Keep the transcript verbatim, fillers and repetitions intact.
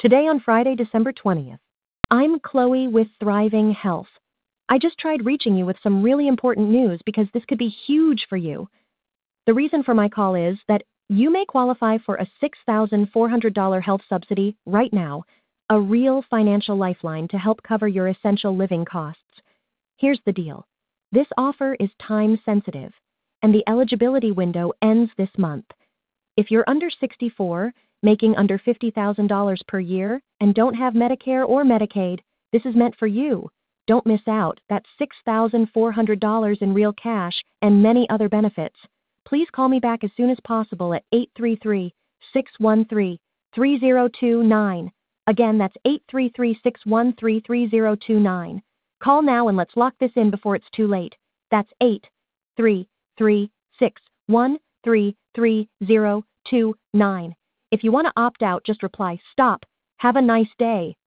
Today on Friday, December twentieth. I'm Chloe with Thriving Health. I just tried reaching you with some really important news because this could be huge for you. The reason for my call is that you may qualify for a six thousand four hundred dollars health subsidy right now, a real financial lifeline to help cover your essential living costs. Here's the deal. This offer is time sensitive, and the eligibility window ends this month. If you're under sixty-four, making under fifty thousand dollars per year, and don't have Medicare or Medicaid, this is meant for you. Don't miss out. That's six thousand four hundred dollars in real cash and many other benefits. Please call me back as soon as possible at eight three three, six one three, three zero two nine. Again, that's eight three three, six one three, three zero two nine. Call now and let's lock this in before it's too late. That's eight three three, six one three, three zero two nine. If you want to opt out, just reply, "Stop. Have a nice day."